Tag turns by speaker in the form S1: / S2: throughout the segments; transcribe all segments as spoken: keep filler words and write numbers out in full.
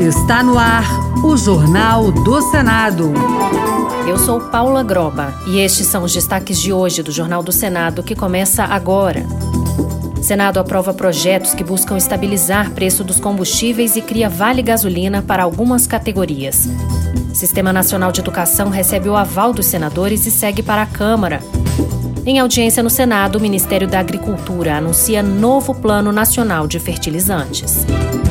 S1: Está no ar o Jornal do Senado.
S2: Eu sou Paula Groba e estes são os destaques de hoje do Jornal do Senado, que começa agora. Senado aprova projetos que buscam estabilizar preço dos combustíveis e cria vale gasolina para algumas categorias. Sistema Nacional de Educação recebe o aval dos senadores e segue para a Câmara. Em audiência no Senado, o Ministério da Agricultura anuncia novo Plano Nacional de Fertilizantes.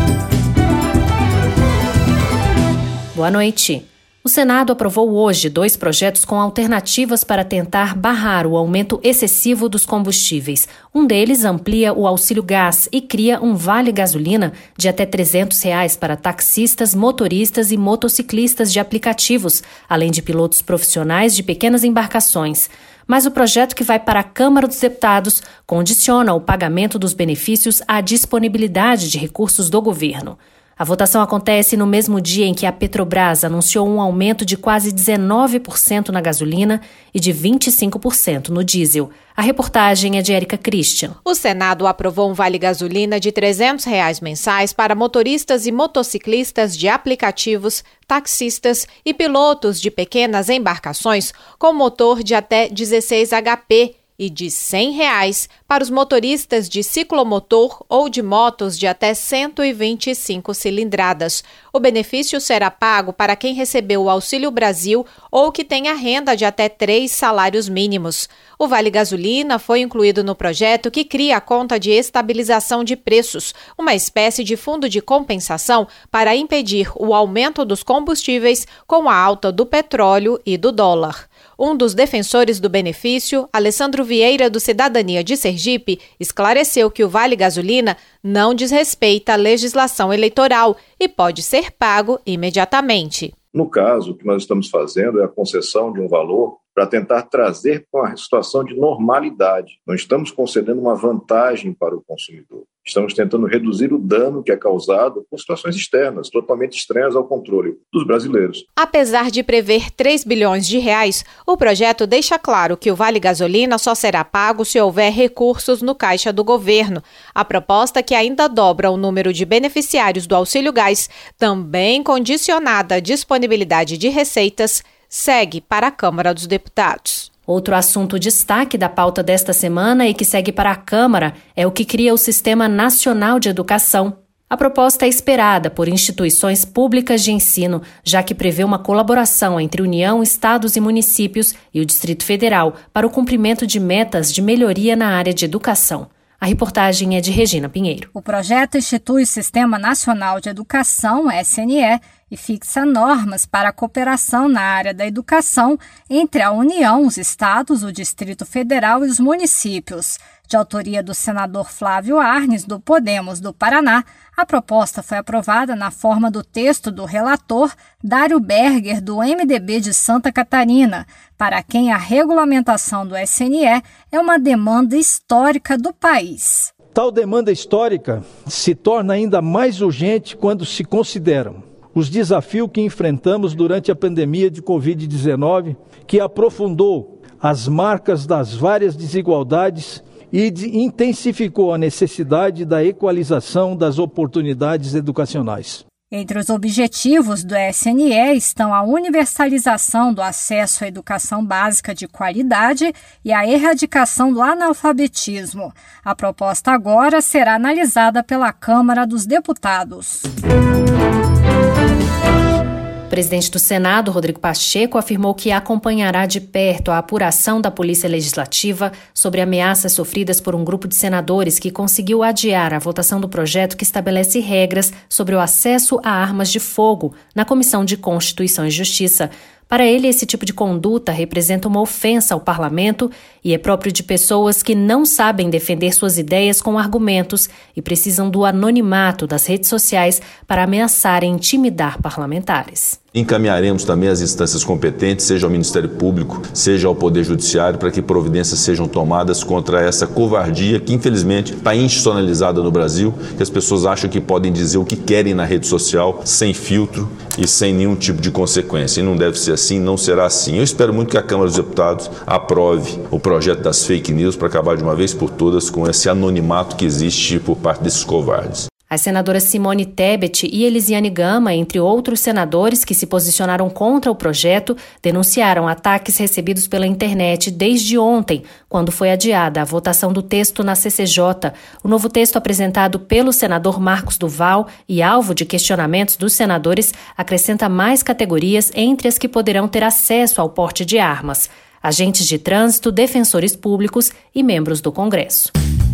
S2: Boa noite. O Senado aprovou hoje dois projetos com alternativas para tentar barrar o aumento excessivo dos combustíveis. Um deles amplia o auxílio gás e cria um vale gasolina de até trezentos reais para taxistas, motoristas e motociclistas de aplicativos, além de pilotos profissionais de pequenas embarcações. Mas o projeto que vai para a Câmara dos Deputados condiciona o pagamento dos benefícios à disponibilidade de recursos do governo. A votação acontece no mesmo dia em que a Petrobras anunciou um aumento de quase dezenove por cento na gasolina e de vinte e cinco por cento no diesel. A reportagem é de Érica Christian.
S3: O Senado aprovou um vale gasolina de trezentos reais mensais para motoristas e motociclistas de aplicativos, taxistas e pilotos de pequenas embarcações com motor de até dezesseis H P, e de cem reais para os motoristas de ciclomotor ou de motos de até cento e vinte e cinco cilindradas. O benefício será pago para quem recebeu o Auxílio Brasil ou que tenha renda de até três salários mínimos. O Vale Gasolina foi incluído no projeto que cria a conta de estabilização de preços, uma espécie de fundo de compensação para impedir o aumento dos combustíveis com a alta do petróleo e do dólar. Um dos defensores do benefício, Alessandro Vieira, do Cidadania de Sergipe, esclareceu que o Vale Gasolina não desrespeita a legislação eleitoral e pode ser pago imediatamente.
S4: No caso, o que nós estamos fazendo é a concessão de um valor para tentar trazer para uma situação de normalidade. Não estamos concedendo uma vantagem para o consumidor. Estamos tentando reduzir o dano que é causado por situações externas, totalmente estranhas ao controle dos brasileiros.
S3: Apesar de prever três bilhões de reais, o projeto deixa claro que o Vale Gasolina só será pago se houver recursos no caixa do governo. A proposta, que ainda dobra o número de beneficiários do Auxílio Gás, também condicionada à disponibilidade de receitas, segue para a Câmara dos Deputados.
S2: Outro assunto destaque da pauta desta semana e que segue para a Câmara é o que cria o Sistema Nacional de Educação. A proposta é esperada por instituições públicas de ensino, já que prevê uma colaboração entre União, estados e municípios e o Distrito Federal para o cumprimento de metas de melhoria na área de educação. A reportagem é de Regina Pinheiro.
S5: O projeto institui o Sistema Nacional de Educação, S N E, e fixa normas para a cooperação na área da educação entre a União, os estados, o Distrito Federal e os municípios. De autoria do senador Flávio Arnes, do Podemos do Paraná, a proposta foi aprovada na forma do texto do relator Dário Berger, do M D B de Santa Catarina, para quem a regulamentação do S N E é uma demanda histórica do país.
S6: Tal demanda histórica se torna ainda mais urgente quando se consideram os desafios que enfrentamos durante a pandemia de covid dezenove, que aprofundou as marcas das várias desigualdades e de, intensificou a necessidade da equalização das oportunidades educacionais.
S5: Entre os objetivos do S N E estão a universalização do acesso à educação básica de qualidade e a erradicação do analfabetismo. A proposta agora será analisada pela Câmara dos Deputados.
S2: O presidente do Senado, Rodrigo Pacheco, afirmou que acompanhará de perto a apuração da Polícia Legislativa sobre ameaças sofridas por um grupo de senadores que conseguiu adiar a votação do projeto que estabelece regras sobre o acesso a armas de fogo na Comissão de Constituição e Justiça. Para ele, esse tipo de conduta representa uma ofensa ao parlamento e é próprio de pessoas que não sabem defender suas ideias com argumentos e precisam do anonimato das redes sociais para ameaçar e intimidar parlamentares.
S7: Encaminharemos também às instâncias competentes, seja ao Ministério Público, seja ao Poder Judiciário, para que providências sejam tomadas contra essa covardia que, infelizmente, está institucionalizada no Brasil, que as pessoas acham que podem dizer o que querem na rede social, sem filtro e sem nenhum tipo de consequência. E não deve ser assim, não será assim. Eu espero muito que a Câmara dos Deputados aprove o projeto das fake news para acabar de uma vez por todas com esse anonimato que existe por parte desses covardes.
S2: As senadoras Simone Tebet e Elisiane Gama, entre outros senadores que se posicionaram contra o projeto, denunciaram ataques recebidos pela internet desde ontem, quando foi adiada a votação do texto na C C J. O novo texto apresentado pelo senador Marcos Duval e alvo de questionamentos dos senadores acrescenta mais categorias entre as que poderão ter acesso ao porte de armas: agentes de trânsito, defensores públicos e membros do Congresso.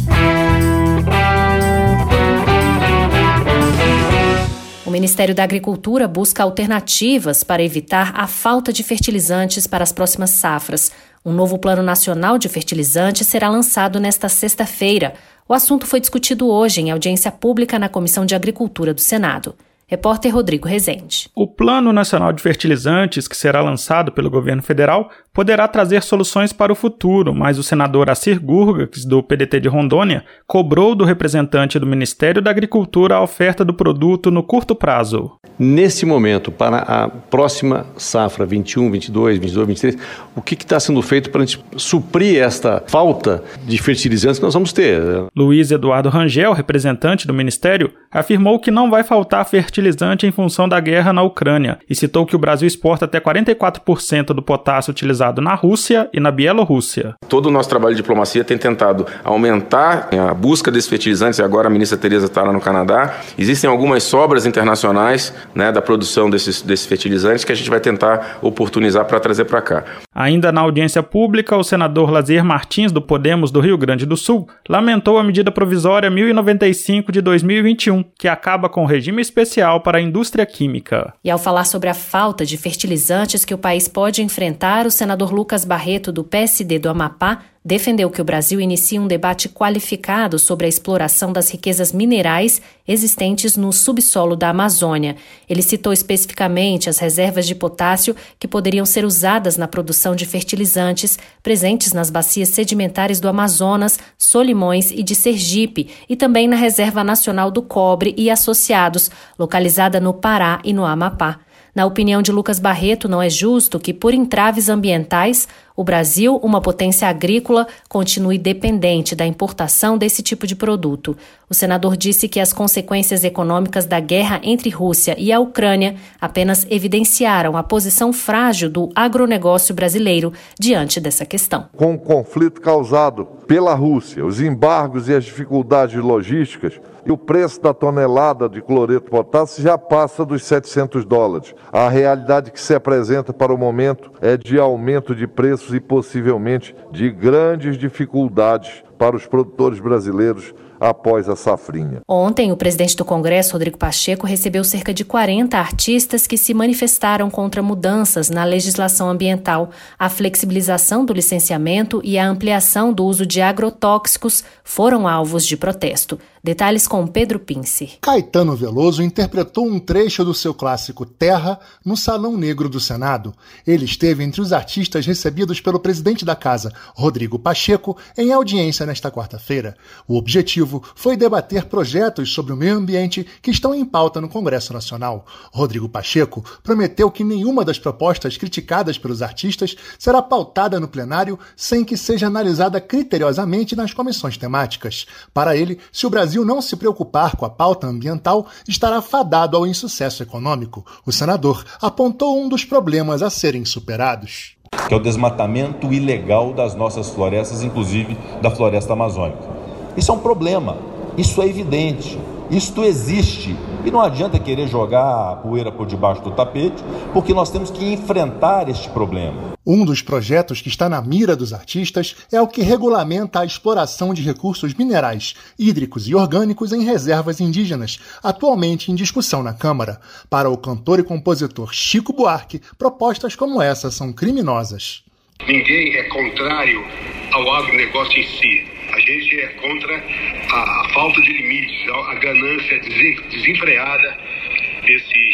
S2: O Ministério da Agricultura busca alternativas para evitar a falta de fertilizantes para as próximas safras. Um novo Plano Nacional de Fertilizantes será lançado nesta sexta-feira. O assunto foi discutido hoje em audiência pública na Comissão de Agricultura do Senado. Repórter Rodrigo Rezende.
S8: O Plano Nacional de Fertilizantes, que será lançado pelo governo federal, poderá trazer soluções para o futuro, mas o senador Assir Gurgaks, do P D T de Rondônia, cobrou do representante do Ministério da Agricultura a oferta do produto no curto prazo.
S9: Nesse momento, para a próxima safra vinte e um, vinte e dois, vinte e dois, vinte e três, o que está sendo feito para a gente suprir esta falta de fertilizantes que nós vamos ter?
S8: Luiz Eduardo Rangel, representante do Ministério, afirmou que não vai faltar fertilizante em função da guerra na Ucrânia e citou que o Brasil exporta até quarenta e quatro por cento do potássio utilizado na Rússia e na Bielorrússia.
S10: Todo o nosso trabalho de diplomacia tem tentado aumentar a busca desses fertilizantes, e agora a ministra Tereza está lá no Canadá. Existem algumas sobras internacionais, né, da produção desses, desses fertilizantes que a gente vai tentar oportunizar para trazer para cá.
S8: Ainda na audiência pública, o senador Lazier Martins, do Podemos do Rio Grande do Sul, lamentou a medida provisória mil e noventa e cinco de dois mil e vinte e um, que acaba com o regime especial para a indústria química.
S2: E ao falar sobre a falta de fertilizantes que o país pode enfrentar, o senador Lucas Barreto, do P S D do Amapá, defendeu que o Brasil inicie um debate qualificado sobre a exploração das riquezas minerais existentes no subsolo da Amazônia. Ele citou especificamente as reservas de potássio que poderiam ser usadas na produção de fertilizantes presentes nas bacias sedimentares do Amazonas, Solimões e de Sergipe, e também na Reserva Nacional do Cobre e Associados, localizada no Pará e no Amapá. Na opinião de Lucas Barreto, não é justo que, por entraves ambientais, o Brasil, uma potência agrícola, continue dependente da importação desse tipo de produto. O senador disse que as consequências econômicas da guerra entre Rússia e a Ucrânia apenas evidenciaram a posição frágil do agronegócio brasileiro diante dessa questão.
S11: Com o conflito causado pela Rússia, os embargos e as dificuldades logísticas, e o preço da tonelada de cloreto de potássio já passa dos setecentos dólares. A realidade que se apresenta para o momento é de aumento de preços e possivelmente de grandes dificuldades para os produtores brasileiros após a safrinha.
S2: Ontem, o presidente do Congresso, Rodrigo Pacheco, recebeu cerca de quarenta artistas que se manifestaram contra mudanças na legislação ambiental. A flexibilização do licenciamento e a ampliação do uso de agrotóxicos foram alvos de protesto. Detalhes com Pedro Pince.
S12: Caetano Veloso interpretou um trecho do seu clássico Terra no Salão Negro do Senado. Ele esteve entre os artistas recebidos pelo presidente da Casa, Rodrigo Pacheco, em audiência nesta quarta-feira. O objetivo foi debater projetos sobre o meio ambiente que estão em pauta no Congresso Nacional. Rodrigo Pacheco prometeu que nenhuma das propostas criticadas pelos artistas será pautada no plenário sem que seja analisada criteriosamente nas comissões temáticas. Para ele, se o Brasil não se preocupar com a pauta ambiental, estará fadado ao insucesso econômico. O senador apontou um dos problemas a serem superados.
S13: Que é o desmatamento ilegal das nossas florestas, inclusive da floresta amazônica. Isso é um problema, isso é evidente, isto existe. E não adianta querer jogar a poeira por debaixo do tapete, porque nós temos que enfrentar este problema.
S12: Um dos projetos que está na mira dos artistas é o que regulamenta a exploração de recursos minerais, hídricos e orgânicos em reservas indígenas, atualmente em discussão na Câmara. Para o cantor e compositor Chico Buarque, propostas como essa são criminosas.
S14: Ninguém é contrário ao agronegócio em si. A gente é contra a, a falta de limites, a, a ganância desenfreada desses,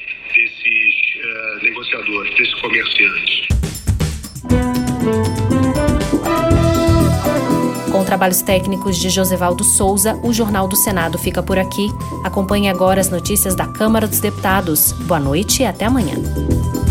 S14: desses uh, negociadores, desses comerciantes.
S2: Com trabalhos técnicos de Josevaldo Souza, o Jornal do Senado fica por aqui. Acompanhe agora as notícias da Câmara dos Deputados. Boa noite e até amanhã.